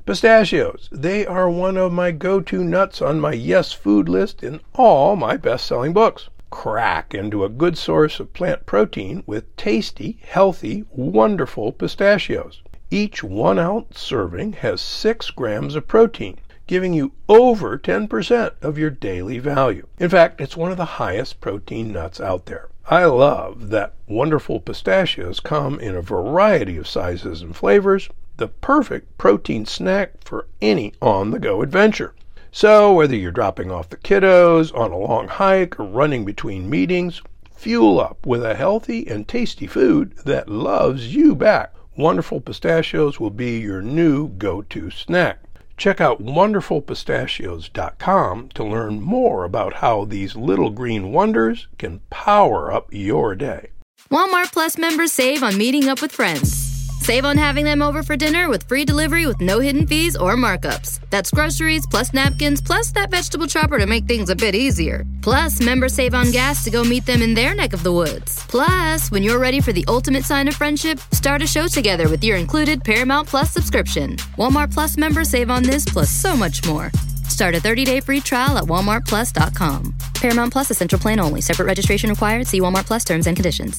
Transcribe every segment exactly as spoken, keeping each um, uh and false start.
Pistachios. They are one of my go-to nuts on my Yes Food list in all my best-selling books. Crack into a good source of plant protein with tasty, healthy, wonderful pistachios. Each one-ounce serving has six grams of protein, giving you over ten percent of your daily value. In fact, it's one of the highest protein nuts out there. I love that wonderful pistachios come in a variety of sizes and flavors, the perfect protein snack for any on-the-go adventure. So whether you're dropping off the kiddos, on a long hike, or running between meetings, fuel up with a healthy and tasty food that loves you back. Wonderful Pistachios will be your new go-to snack. Check out wonderful pistachios dot com to learn more about how these little green wonders can power up your day. Walmart Plus members save on meeting up with friends. Save on having them over for dinner with free delivery with no hidden fees or markups. That's groceries, plus napkins, plus that vegetable chopper to make things a bit easier. Plus, members save on gas to go meet them in their neck of the woods. Plus, when you're ready for the ultimate sign of friendship, start a show together with your included Paramount Plus subscription. Walmart Plus members save on this plus so much more. Start a thirty-day free trial at walmart plus dot com. Paramount Plus Essential Plan only. Separate registration required. See Walmart Plus terms and conditions.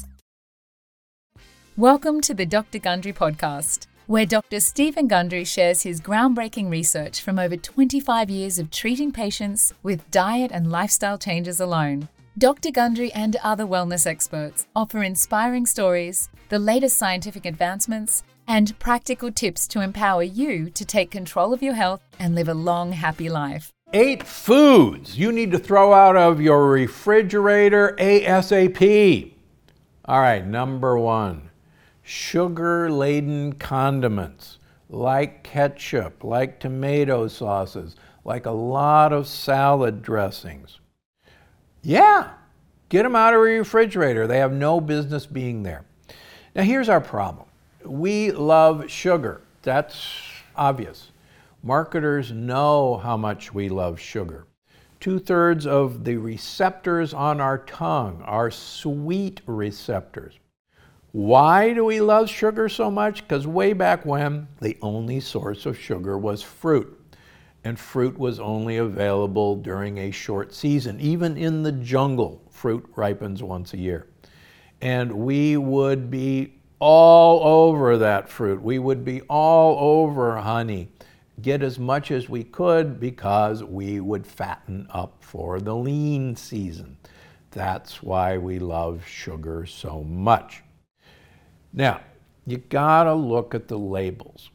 Welcome to the Doctor Gundry podcast, where Doctor Stephen Gundry shares his groundbreaking research from over twenty-five years of treating patients with diet and lifestyle changes alone. Doctor Gundry and other wellness experts offer inspiring stories, the latest scientific advancements, and practical tips to empower you to take control of your health and live a long, happy life. Eight foods you need to throw out of your refrigerator ASAP. All right, number one. Sugar-laden condiments like ketchup, like tomato sauces, like a lot of salad dressings. Yeah, get them out of your refrigerator. They have no business being there. Now here's our problem. We love sugar. That's obvious. Marketers know how much we love sugar. Two-thirds of the receptors on our tongue are sweet receptors. Why do we love sugar so much? Because way back when, the only source of sugar was fruit. And fruit was only available during a short season. Even in the jungle, fruit ripens once a year. And we would be all over that fruit. We would be all over honey. Get as much as we could because we would fatten up for the lean season. That's why we love sugar so much. Now, you gotta look at the labels.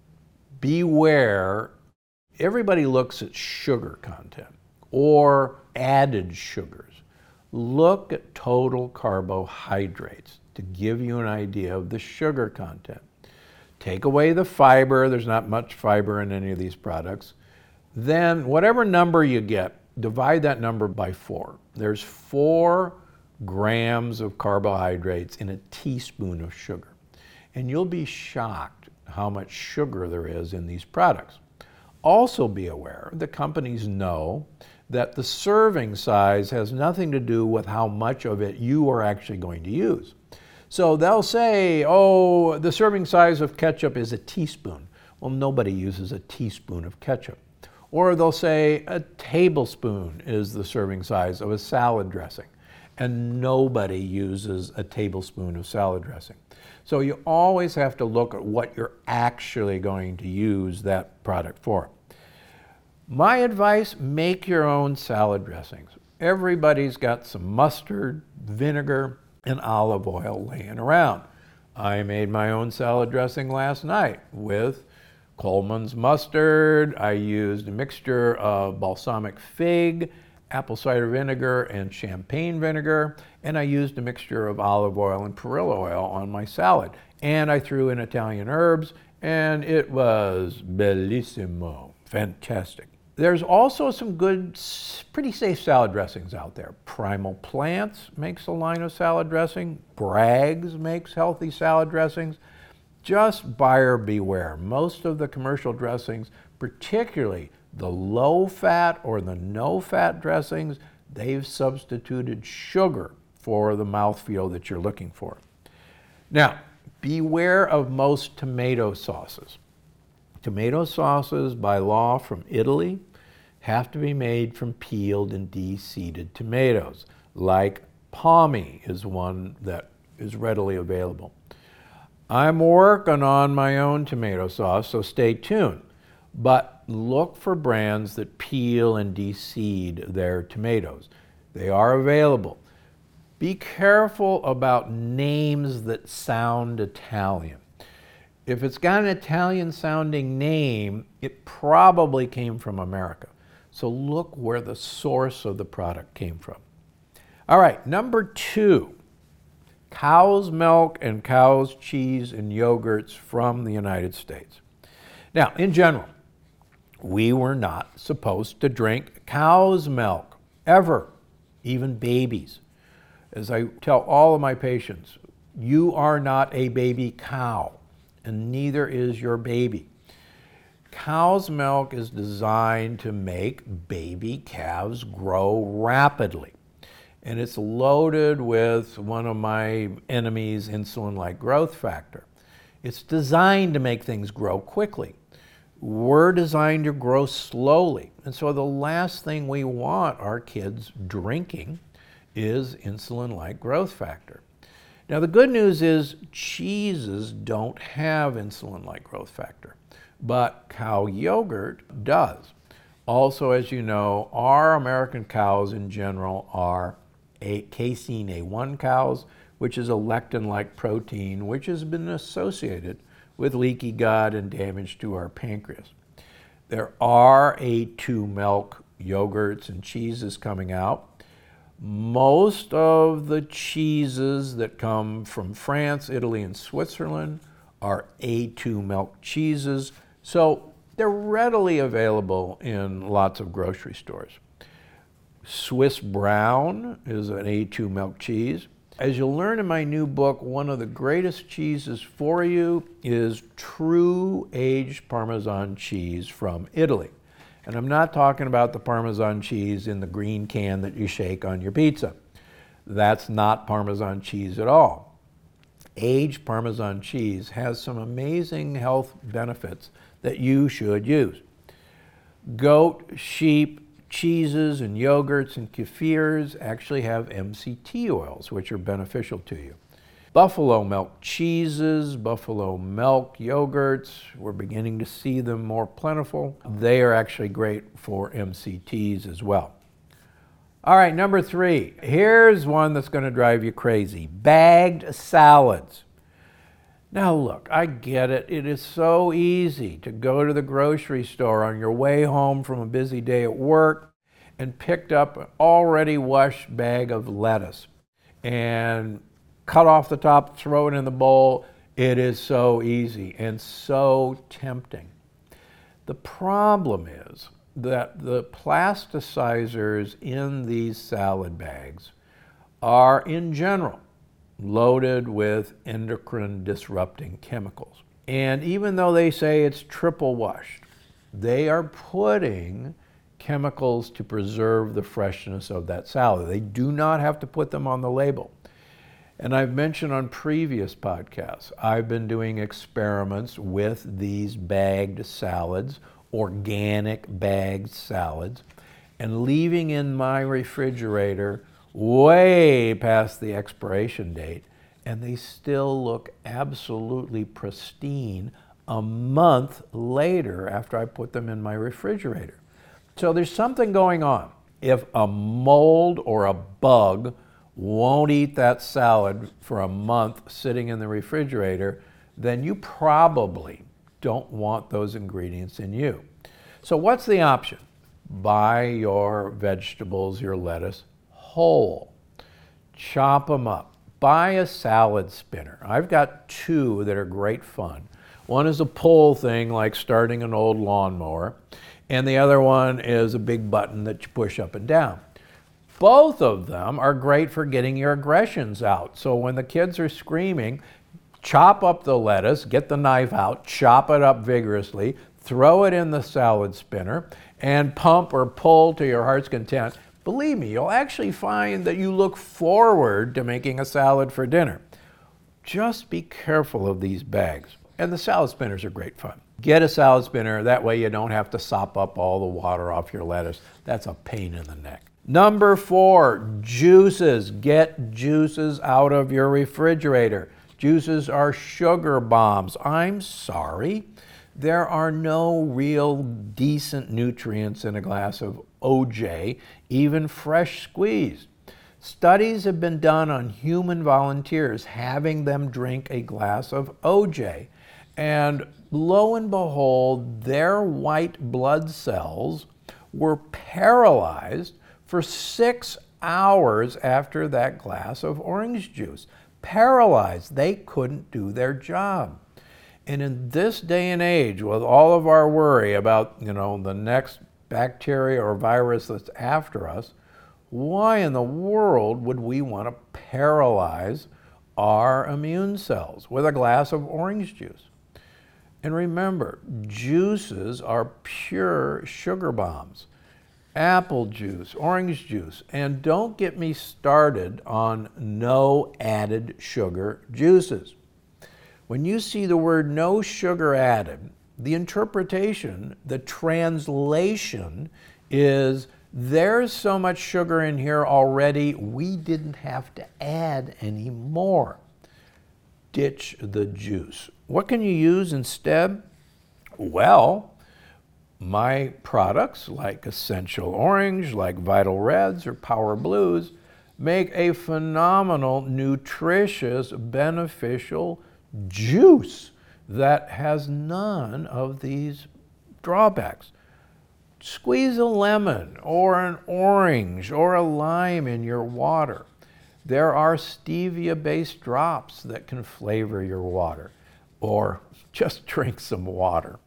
Beware, everybody looks at sugar content or added sugars. Look at total carbohydrates to give you an idea of the sugar content. Take away the fiber, there's not much fiber in any of these products. Then whatever number you get, divide that number by four. There's four grams of carbohydrates in a teaspoon of sugar. And you'll be shocked how much sugar there is in these products. Also be aware, the companies know that the serving size has nothing to do with how much of it you are actually going to use. So they'll say, oh, the serving size of ketchup is a teaspoon. Well, nobody uses a teaspoon of ketchup. Or they'll say a tablespoon is the serving size of a salad dressing. And nobody uses a tablespoon of salad dressing. So you always have to look at what you're actually going to use that product for. My advice, make your own salad dressings. Everybody's got some mustard, vinegar, and olive oil laying around. I made my own salad dressing last night with Coleman's mustard. I used a mixture of balsamic fig, apple cider vinegar, and champagne vinegar, and I used a mixture of olive oil and perilla oil on my salad. And I threw in Italian herbs, and it was bellissimo, fantastic. There's also some good, pretty safe salad dressings out there. Primal Plants makes a line of salad dressing. Bragg's makes healthy salad dressings. Just buyer beware. Most of the commercial dressings, particularly the low-fat or the no-fat dressings, they've substituted sugar for the mouthfeel that you're looking for. Now, beware of most tomato sauces. Tomato sauces, by law from Italy, have to be made from peeled and de-seeded tomatoes, like Palmy is one that is readily available. I'm working on my own tomato sauce, so stay tuned. But look for brands that peel and de-seed their tomatoes. They are available. Be careful about names that sound Italian. If it's got an Italian sounding name, it probably came from America. So look where the source of the product came from. All right, number two, cow's milk and cow's cheese and yogurts from the United States. Now, in general, we were not supposed to drink cow's milk, ever, even babies. As I tell all of my patients, you are not a baby cow, and neither is your baby. Cow's milk is designed to make baby calves grow rapidly. And it's loaded with one of my enemies, insulin-like growth factor. It's designed to make things grow quickly. We're designed to grow slowly. And so the last thing we want our kids drinking is insulin-like growth factor. Now the good news is cheeses don't have insulin-like growth factor, but cow yogurt does. Also, as you know, our American cows in general are a casein A one cows, which is a lectin-like protein, which has been associated with leaky gut and damage to our pancreas. There are A two milk yogurts and cheeses coming out. Most of the cheeses that come from France, Italy, and Switzerland are A two milk cheeses, so they're readily available in lots of grocery stores. Swiss Brown is an A two milk cheese. As you'll learn in my new book, one of the greatest cheeses for you is true aged Parmesan cheese from Italy. And I'm not talking about the Parmesan cheese in the green can that you shake on your pizza. That's not Parmesan cheese at all. Aged Parmesan cheese has some amazing health benefits that you should use. Goat, sheep, cheeses and yogurts and kefirs actually have M C T oils, which are beneficial to you. Buffalo milk cheeses, buffalo milk yogurts, we're beginning to see them more plentiful. They are actually great for M C Ts as well. All right, number three, here's one that's going to drive you crazy. Bagged salads. Now look, I get it. It is so easy to go to the grocery store on your way home from a busy day at work and picked up an already washed bag of lettuce and cut off the top, throw it in the bowl. It is so easy and so tempting. The problem is that the plasticizers in these salad bags are, in general, loaded with endocrine disrupting chemicals. And even though they say it's triple washed, they are putting chemicals to preserve the freshness of that salad. They do not have to put them on the label. And I've mentioned on previous podcasts, I've been doing experiments with these bagged salads, organic bagged salads, and leaving in my refrigerator way past the expiration date, and they still look absolutely pristine a month later after I put them in my refrigerator. So there's something going on. If a mold or a bug won't eat that salad for a month sitting in the refrigerator, then you probably don't want those ingredients in you. So what's the option? Buy your vegetables, your lettuce, whole. Chop them up. Buy a salad spinner. I've got two that are great fun. One is a pull thing like starting an old lawnmower, and the other one is a big button that you push up and down. Both of them are great for getting your aggressions out. So when the kids are screaming, chop up the lettuce, get the knife out, chop it up vigorously, throw it in the salad spinner, and pump or pull to your heart's content. Believe me, you'll actually find that you look forward to making a salad for dinner. Just be careful of these bags. And the salad spinners are great fun. Get a salad spinner. That way you don't have to sop up all the water off your lettuce. That's a pain in the neck. Number four, juices. Get juices out of your refrigerator. Juices are sugar bombs. I'm sorry. There are no real decent nutrients in a glass of O J, even fresh squeezed. Studies have been done on human volunteers, having them drink a glass of O J. And lo and behold, their white blood cells were paralyzed for six hours after that glass of orange juice. Paralyzed. They couldn't do their job. And in this day and age, with all of our worry about, you know, the next bacteria or virus that's after us, why in the world would we want to paralyze our immune cells with a glass of orange juice? And remember, juices are pure sugar bombs. Apple juice, orange juice, and don't get me started on no added sugar juices. When you see the word no sugar added, the interpretation, the translation is there's so much sugar in here already, we didn't have to add any more. Ditch the juice. What can you use instead? Well, my products like Essential Orange, like Vital Reds or Power Blues, make a phenomenal, nutritious, beneficial juice that has none of these drawbacks. Squeeze a lemon or an orange or a lime in your water. There are stevia-based drops that can flavor your water, or just drink some water.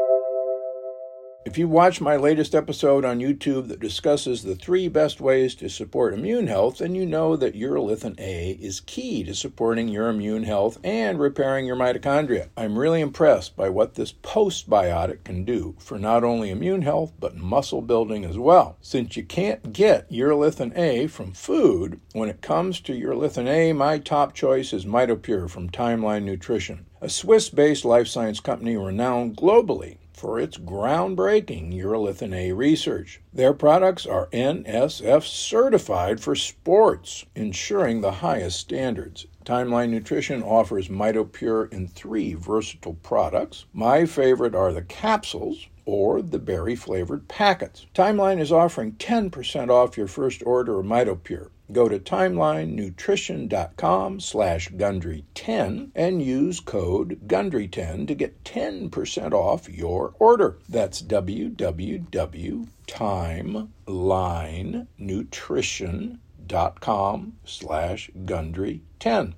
If you watched my latest episode on YouTube that discusses the three best ways to support immune health, then you know that urolithin A is key to supporting your immune health and repairing your mitochondria. I'm really impressed by what this postbiotic can do for not only immune health, but muscle building as well. Since you can't get urolithin A from food, when it comes to urolithin A, my top choice is MitoPure from Timeline Nutrition, a Swiss-based life science company renowned globally for its groundbreaking urolithin A research. Their products are N S F certified for sports, ensuring the highest standards. Timeline Nutrition offers MitoPure in three versatile products. My favorite are the capsules or the berry-flavored packets. Timeline is offering ten percent off your first order of MitoPure. Go to timelinenutrition.com slash Gundry 10 and use code Gundry ten to get ten percent off your order. That's www.timelinenutrition.com slash Gundry 10.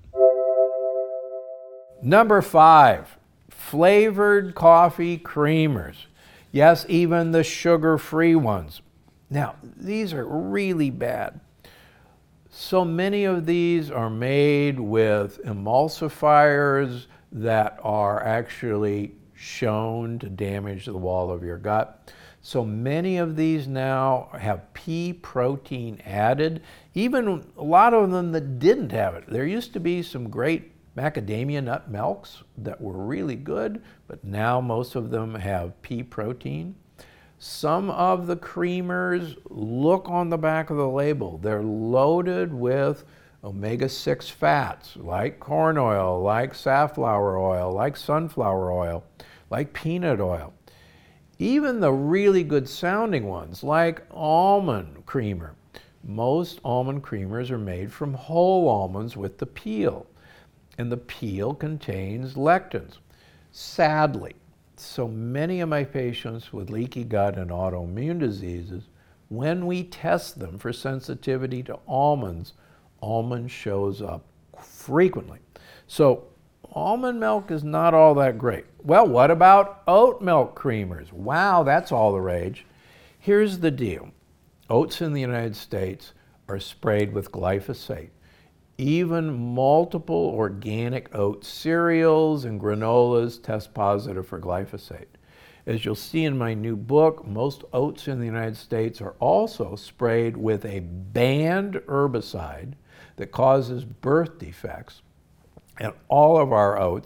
Number five, flavored coffee creamers. Yes, even the sugar-free ones. Now, these are really bad. So many of these are made with emulsifiers that are actually shown to damage the wall of your gut. So many of these now have pea protein added, even a lot of them that didn't have it. There used to be some great macadamia nut milks that were really good, but now most of them have pea protein. Some of the creamers, look on the back of the label. They're loaded with omega six fats, like corn oil, like safflower oil, like sunflower oil, like peanut oil. Even the really good sounding ones, like almond creamer. Most almond creamers are made from whole almonds with the peel, and the peel contains lectins. Sadly, so many of my patients with leaky gut and autoimmune diseases, when we test them for sensitivity to almonds, almond shows up frequently. So almond milk is not all that great. Well, what about oat milk creamers? Wow, that's all the rage. Here's the deal. Oats in the United States are sprayed with glyphosate. Even multiple organic oat cereals and granolas test positive for glyphosate. As you'll see in my new book, most oats in the United States are also sprayed with a banned herbicide that causes birth defects. And all of our oats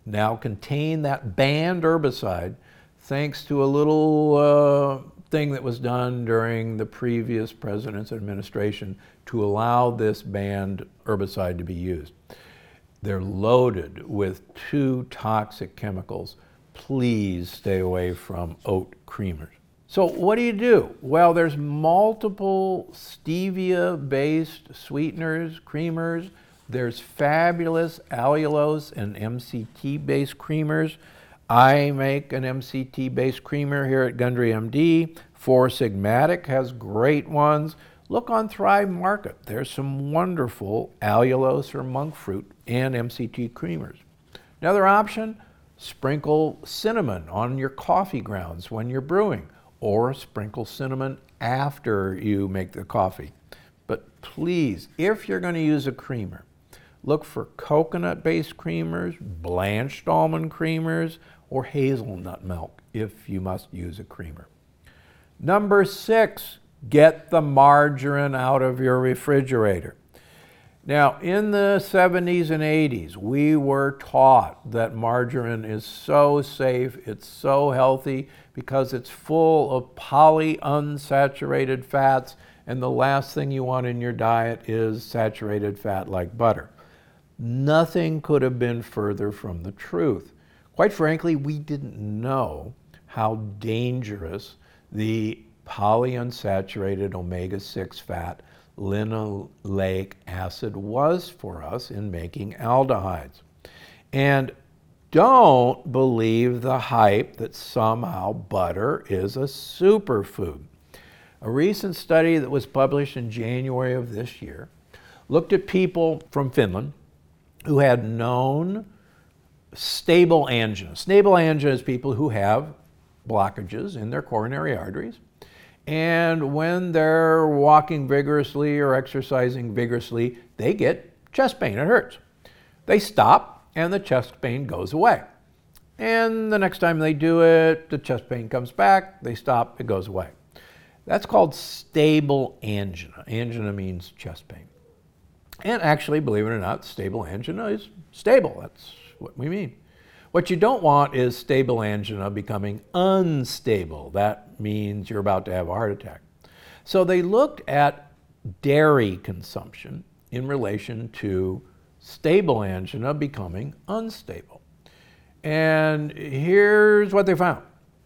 now contain that banned herbicide thanks to a little uh, thing that was done during the previous president's administration to allow this banned herbicide to be used. They're loaded with two toxic chemicals. Please stay away from oat creamers. So what do you do? Well, there's multiple stevia-based sweeteners, creamers. There's fabulous allulose and M C T-based creamers. I make an M C T-based creamer here at Gundry M D. Four Sigmatic has great ones. Look on Thrive Market. There's some wonderful allulose or monk fruit and M C T creamers. Another option, sprinkle cinnamon on your coffee grounds when you're brewing, or sprinkle cinnamon after you make the coffee. But please, if you're going to use a creamer, look for coconut-based creamers, blanched almond creamers, or hazelnut milk if you must use a creamer. Number six, get the margarine out of your refrigerator. Now, in the seventies and eighties, we were taught that margarine is so safe, it's so healthy, because it's full of polyunsaturated fats, and the last thing you want in your diet is saturated fat like butter. Nothing could have been further from the truth. Quite frankly, we didn't know how dangerous the polyunsaturated omega six fat linoleic acid was for us in making aldehydes. And don't believe the hype that somehow butter is a superfood. A recent study that was published in January of this year looked at people from Finland who had known stable angina. Stable angina is people who have blockages in their coronary arteries, and when they're walking vigorously or exercising vigorously, they get chest pain. It hurts. They stop, and the chest pain goes away. And the next time they do it, the chest pain comes back, they stop, it goes away. That's called stable angina. Angina means chest pain. And actually, believe it or not, stable angina is stable. That's what we mean. What you don't want is stable angina becoming unstable. That means you're about to have a heart attack. So they looked at dairy consumption in relation to stable angina becoming unstable. And here's what they found.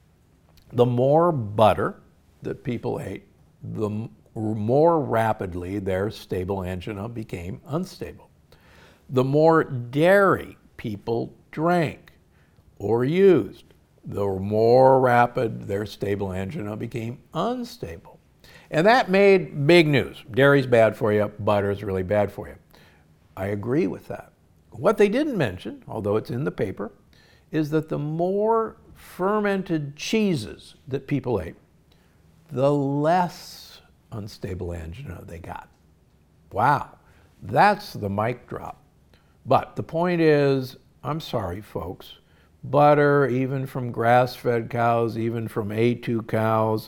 The more butter that people ate, the more rapidly their stable angina became unstable. The more dairy people drank or used, the more rapid their stable angina became unstable. And that made big news. Dairy's bad for you, butter's really bad for you. I agree with that. What they didn't mention, although it's in the paper, is that the more fermented cheeses that people ate, the less unstable angina they got. Wow, that's the mic drop. But the point is, I'm sorry folks, butter, even from grass-fed cows, even from A two cows,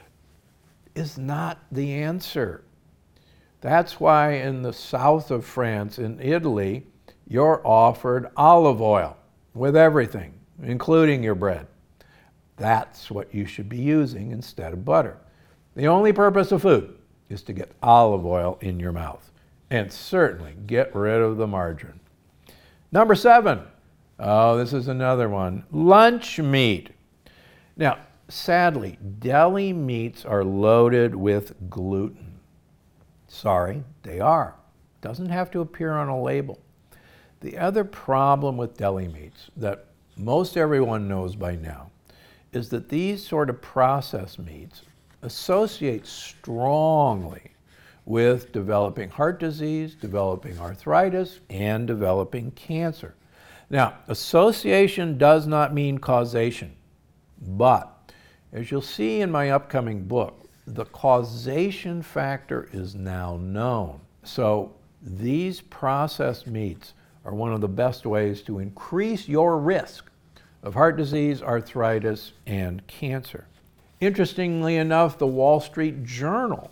is not the answer. That's why in the south of France, in Italy, you're offered olive oil with everything, including your bread. That's what you should be using instead of butter. The only purpose of food is to get olive oil in your mouth, and certainly get rid of the margarine. Number seven, oh, this is another one, lunch meat. Now, sadly, deli meats are loaded with gluten. Sorry, they are. Doesn't have to appear on a label. The other problem with deli meats that most everyone knows by now is that these sort of processed meats associate strongly with developing heart disease, developing arthritis, and developing cancer. Now, association does not mean causation, but as you'll see in my upcoming book, the causation factor is now known. So these processed meats are one of the best ways to increase your risk of heart disease, arthritis, and cancer. Interestingly enough, the Wall Street Journal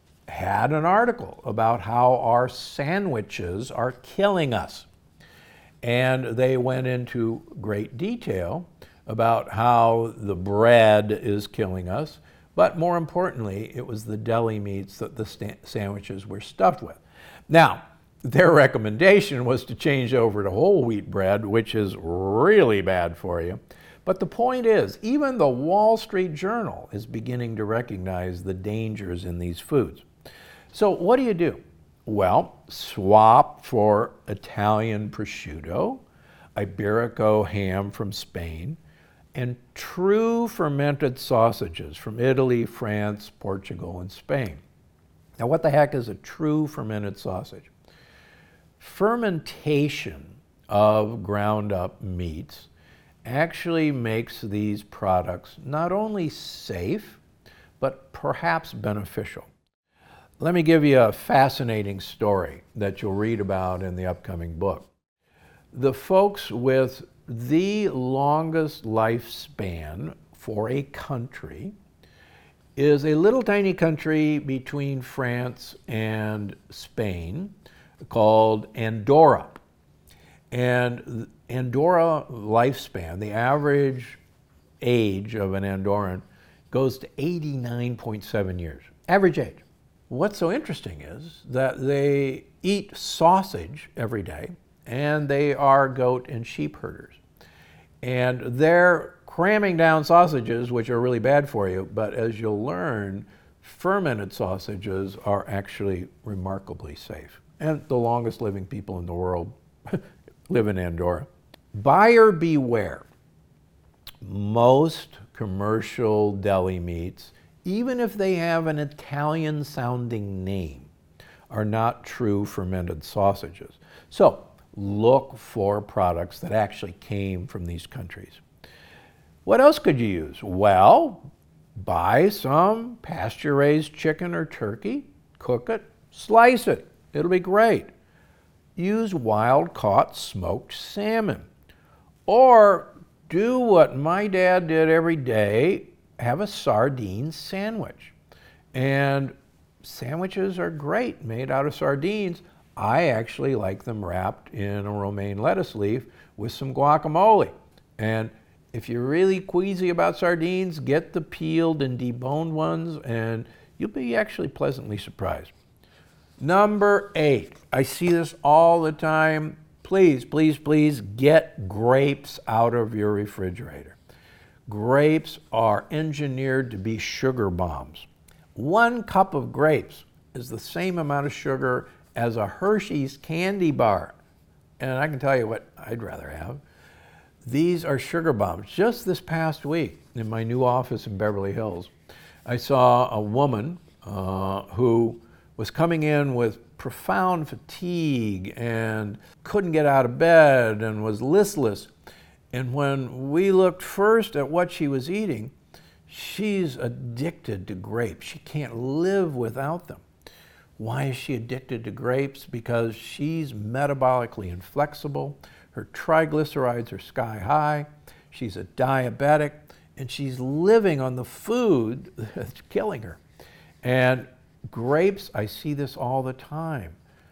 had an article about how our sandwiches are killing us. And they went into great detail about how the bread is killing us, but more importantly, it was the deli meats that the sta- sandwiches were stuffed with. Now, their recommendation was to change over to whole wheat bread, which is really bad for you. But the point is, even the Wall Street Journal is beginning to recognize the dangers in these foods. So what do you do? Well, swap for Italian prosciutto, Iberico ham from Spain, and true fermented sausages from Italy, France, Portugal, and Spain. Now, what the heck is a true fermented sausage? Fermentation of ground up meats actually makes these products not only safe, but perhaps beneficial. Let me give you a fascinating story that you'll read about in the upcoming book. The folks with the longest lifespan for a country is a little tiny country between France and Spain called Andorra. And Andorra lifespan, the average age of an Andorran goes to eighty-nine point seven years, average age. What's so interesting is that they eat sausage every day, and they are goat and sheep herders. And they're cramming down sausages, which are really bad for you, but as you'll learn, fermented sausages are actually remarkably safe. And the longest living people in the world live in Andorra. Buyer beware. Most commercial deli meats, even if they have an Italian sounding name, are not true fermented sausages. So look for products that actually came from these countries. What else could you use? Well, buy some pasture-raised chicken or turkey, cook it, slice it. It'll be great. Use wild-caught smoked salmon. Or do what my dad did every day, have a sardine sandwich. And sandwiches are great made out of sardines. I actually like them wrapped in a romaine lettuce leaf with some guacamole. And if you're really queasy about sardines, get the peeled and deboned ones, and you'll be actually pleasantly surprised. Number eight, I see this all the time. Please, please, please get grapes out of your refrigerator. Grapes are engineered to be sugar bombs. One cup of grapes is the same amount of sugar as a Hershey's candy bar. And I can tell you what I'd rather have. These are sugar bombs. Just this past week in my new office in Beverly Hills, I saw a woman uh, who was coming in with profound fatigue and couldn't get out of bed and was listless. And when we looked first at what she was eating, she's addicted to grapes. She can't live without them. Why is she addicted to grapes? Because she's metabolically inflexible. Her triglycerides are sky high. She's a diabetic, and she's living on the food that's killing her. And grapes, I see this all the time.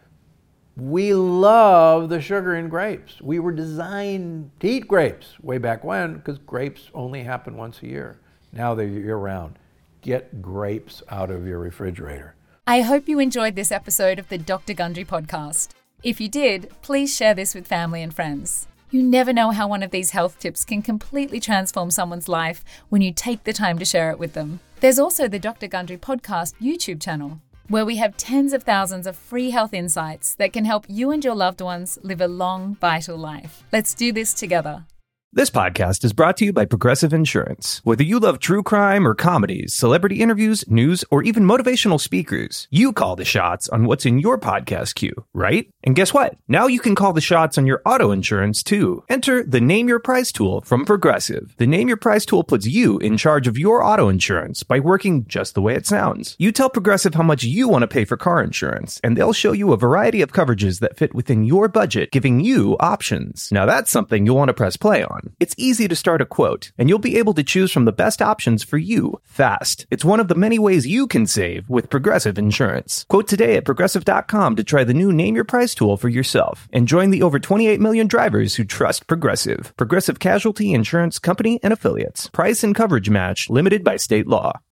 We love the sugar in grapes. We were designed to eat grapes way back when because grapes only happen once a year. Now they're year-round. Get grapes out of your refrigerator. I hope you enjoyed this episode of the Doctor Gundry podcast. If you did, please share this with family and friends. You never know how one of these health tips can completely transform someone's life when you take the time to share it with them. There's also the Doctor Gundry podcast YouTube channel, where we have tens of thousands of free health insights that can help you and your loved ones live a long, vital life. Let's do this together. This podcast is brought to you by Progressive Insurance. Whether you love true crime or comedies, celebrity interviews, news, or even motivational speakers, you call the shots on what's in your podcast queue, right? And guess what? Now you can call the shots on your auto insurance, too. Enter the Name Your Price tool from Progressive. The Name Your Price tool puts you in charge of your auto insurance by working just the way it sounds. You tell Progressive how much you want to pay for car insurance, and they'll show you a variety of coverages that fit within your budget, giving you options. Now that's something you'll want to press play on. com. It's easy to start a quote, and you'll be able to choose from the best options for you fast. It's one of the many ways you can save with Progressive Insurance. Quote today at Progressive dot com to try the new Name Your Price tool for yourself and join the over twenty-eight million drivers who trust Progressive. Progressive Casualty Insurance Company and Affiliates. Price and coverage match limited by state law.